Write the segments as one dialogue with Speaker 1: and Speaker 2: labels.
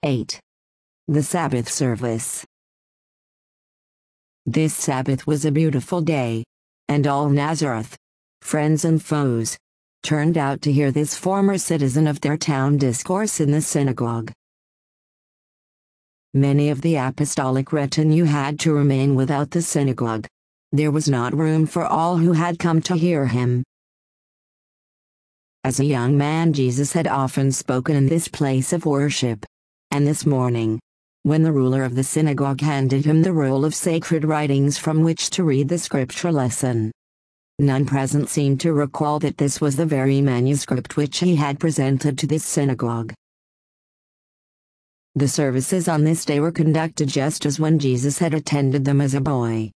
Speaker 1: 8. The Sabbath Service. This Sabbath was a beautiful day, and all Nazareth, friends and foes, turned out to hear this former citizen of their town discourse in the synagogue. Many of the apostolic retinue had to remain without the synagogue. There was not room for all who had come to hear him. As a young man, Jesus had often spoken in this place of worship. And this morning, when the ruler of the synagogue handed him the roll of sacred writings from which to read the scripture lesson, none present seemed to recall that this was the very manuscript which he had presented to this synagogue. The services on this day were conducted just as when Jesus had attended them as a boy.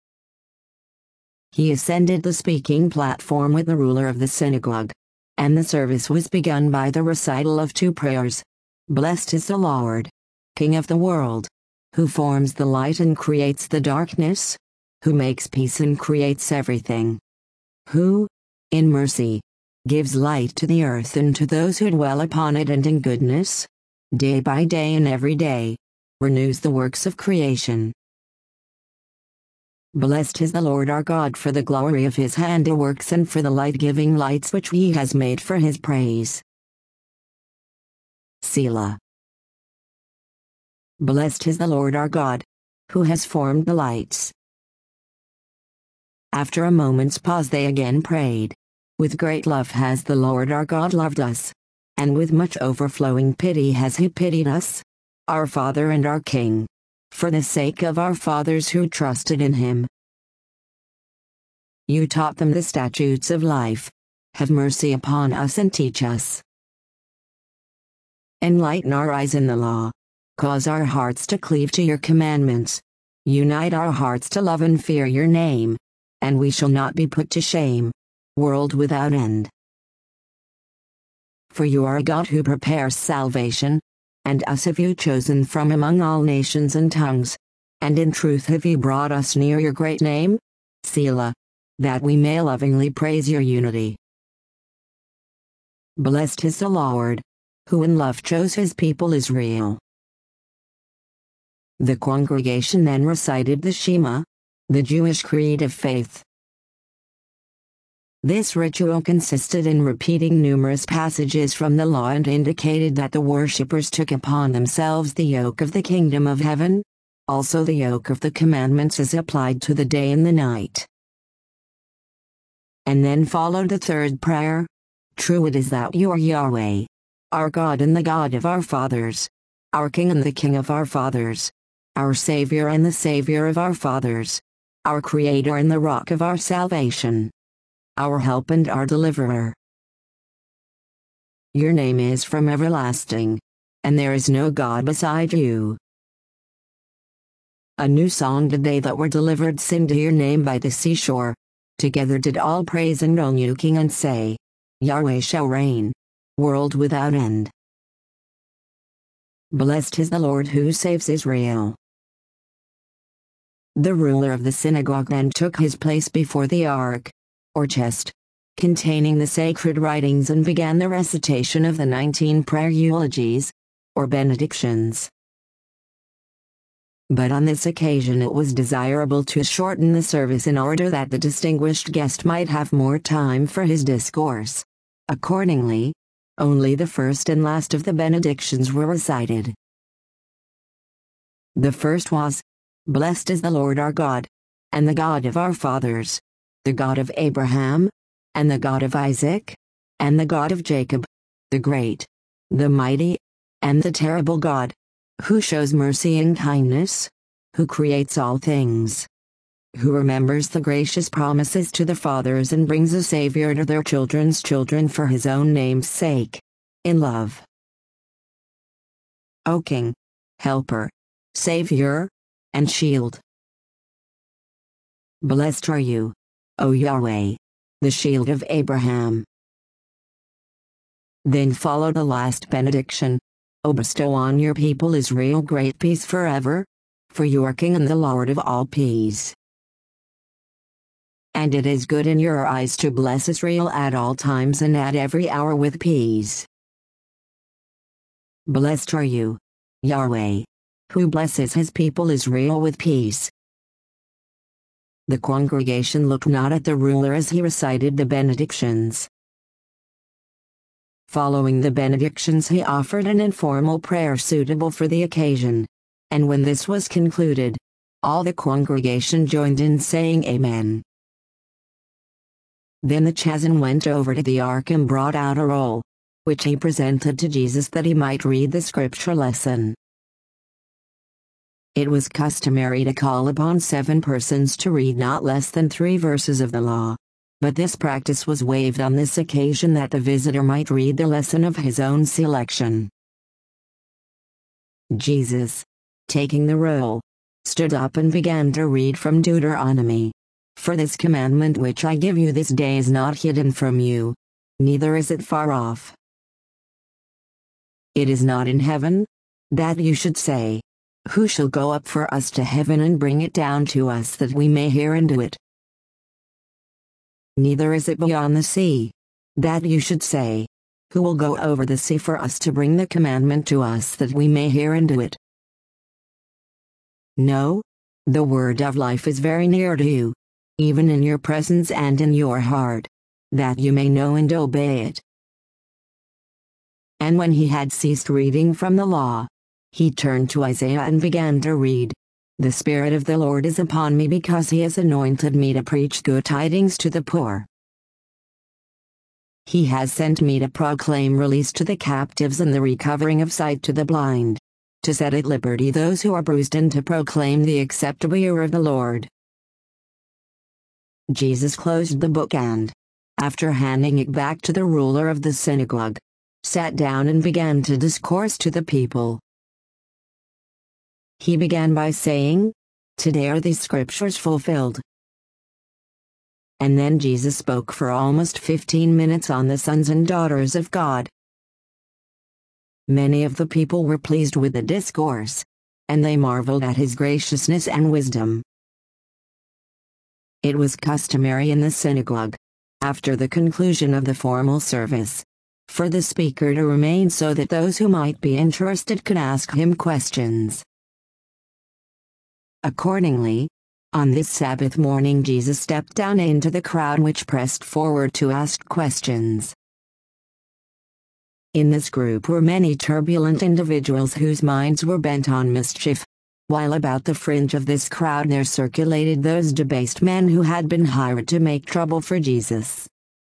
Speaker 1: He ascended the speaking platform with the ruler of the synagogue, and the service was begun by the recital of two prayers. Blessed is the Lord, King of the world, who forms the light and creates the darkness, who makes peace and creates everything, who, in mercy, gives light to the earth and to those who dwell upon it, and in goodness, day by day and every day, renews the works of creation. Blessed is the Lord our God for the glory of his handiworks and for the light-giving lights which he has made for his praise. Selah. Blessed is the Lord our God, who has formed the lights. After a moment's pause they again prayed. With great love has the Lord our God loved us, and with much overflowing pity has he pitied us, our Father and our King, for the sake of our fathers who trusted in him. You taught them the statutes of life. Have mercy upon us and teach us. Enlighten our eyes in the law. Cause our hearts to cleave to your commandments. Unite our hearts to love and fear your name, and we shall not be put to shame. World without end. For you are a God who prepares salvation, and us have you chosen from among all nations and tongues, and in truth have you brought us near your great name, Selah, that we may lovingly praise your unity. Blessed is the Lord, who in love chose his people Israel. The congregation then recited the Shema, the Jewish creed of faith. This ritual consisted in repeating numerous passages from the law and indicated that the worshippers took upon themselves the yoke of the kingdom of heaven, also the yoke of the commandments as applied to the day and the night. And then followed the third prayer. True it is that you are Yahweh, our God and the God of our fathers, our King and the King of our fathers, our Savior and the Savior of our fathers, our Creator and the Rock of our salvation, our help and our deliverer. Your name is from everlasting, and there is no God beside you. A new song did they that were delivered sing to your name by the seashore. Together did all praise and own you King and say, Yahweh shall reign, world without end. Blessed is the Lord who saves Israel. The ruler of the synagogue then took his place before the ark, or chest, containing the sacred writings, and began the recitation of the 19 prayer eulogies, or benedictions. But on this occasion it was desirable to shorten the service in order that the distinguished guest might have more time for his discourse. Accordingly, only the first and last of the benedictions were recited. The first was, Blessed is the Lord our God, and the God of our fathers, the God of Abraham, and the God of Isaac, and the God of Jacob, the great, the mighty, and the terrible God, who shows mercy and kindness, who creates all things, who remembers the gracious promises to the fathers and brings a Savior to their children's children for his own name's sake, in love. O King, Helper, Savior, and Shield. Blessed are you, O Yahweh, the shield of Abraham. Then followed the last benediction. O bestow on your people Israel great peace forever, for you are King and the Lord of all peace. And it is good in your eyes to bless Israel at all times and at every hour with peace. Blessed are you, Yahweh, who blesses his people Israel with peace. The congregation looked not at the ruler as he recited the benedictions. Following the benedictions, he offered an informal prayer suitable for the occasion. And when this was concluded, all the congregation joined in saying Amen. Then the Chazan went over to the ark and brought out a roll, which he presented to Jesus that he might read the scripture lesson. It was customary to call upon 7 persons to read not less than 3 verses of the law. But this practice was waived on this occasion that the visitor might read the lesson of his own selection. Jesus, taking the roll, stood up and began to read from Deuteronomy. For this commandment which I give you this day is not hidden from you, neither is it far off. It is not in heaven, that you should say, who shall go up for us to heaven and bring it down to us that we may hear and do it? Neither is it beyond the sea, that you should say, who will go over the sea for us to bring the commandment to us that we may hear and do it? No, the word of life is very near to you, even in your presence and in your heart, that you may know and obey it. And when he had ceased reading from the law, he turned to Isaiah and began to read. The Spirit of the Lord is upon me because he has anointed me to preach good tidings to the poor. He has sent me to proclaim release to the captives and the recovering of sight to the blind, to set at liberty those who are bruised and to proclaim the acceptable year of the Lord. Jesus closed the book and, after handing it back to the ruler of the synagogue, sat down and began to discourse to the people. He began by saying, "Today are these scriptures fulfilled." And then Jesus spoke for almost 15 minutes on the sons and daughters of God. Many of the people were pleased with the discourse, and they marveled at his graciousness and wisdom. It was customary in the synagogue, after the conclusion of the formal service, for the speaker to remain so that those who might be interested could ask him questions. Accordingly, on this Sabbath morning Jesus stepped down into the crowd which pressed forward to ask questions. In this group were many turbulent individuals whose minds were bent on mischief, while about the fringe of this crowd there circulated those debased men who had been hired to make trouble for Jesus.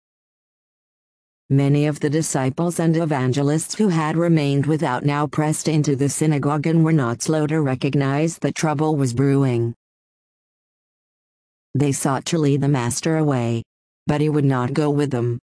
Speaker 1: Many of the disciples and evangelists who had remained without now pressed into the synagogue and were not slow to recognize that trouble was brewing. They sought to lead the Master away, but he would not go with them.